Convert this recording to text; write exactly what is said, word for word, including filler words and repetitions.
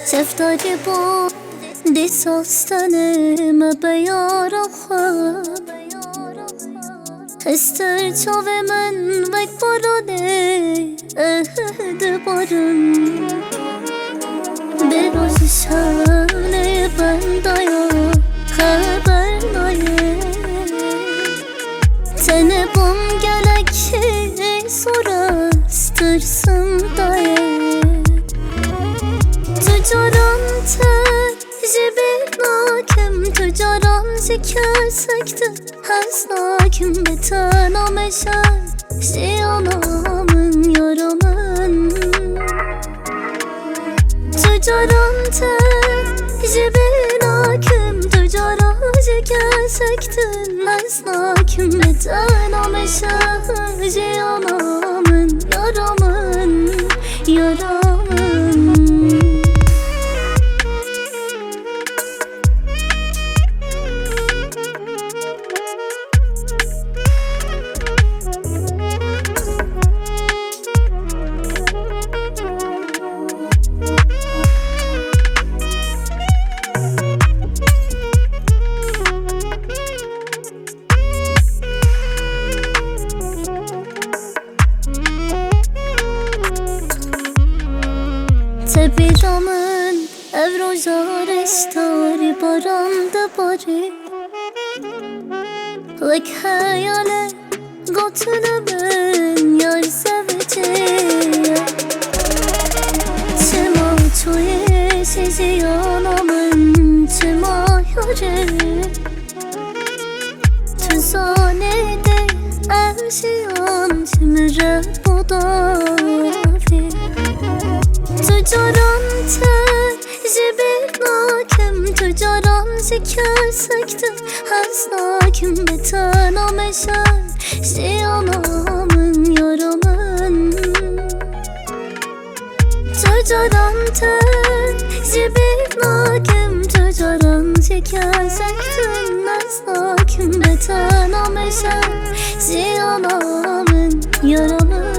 شفتاری بود دی ساستنه ما بیارا خواب هستر چاوه من وک بارانه اهد بارم به روز شانه بندایا خبر نایه تنه بم گلکی سراست ترسم دایه تجاران تر جبه ناکم تجاران شکر سکته هست ناکم به تنامشن شیانامن یارامن تجاران تر جبه ناکم تجاران شکر سکته هست ناکم به تنامشن شیانامن یارامن یارامن تبیرامن افروزار استاری بارانده باری لک خیاله قطنه من یار سوچه چما توی سیزیانامن چما یاره تو زانه ده ارشیان چمره بوداری تجاران تر جبه ناکم تجاران شکر سکته هست ناکم به تنامشن شیانامن یارامن تجاران تر جبه ناکم تجاران شکر سکته هست ناکم به تنامشن شیانامن یارامن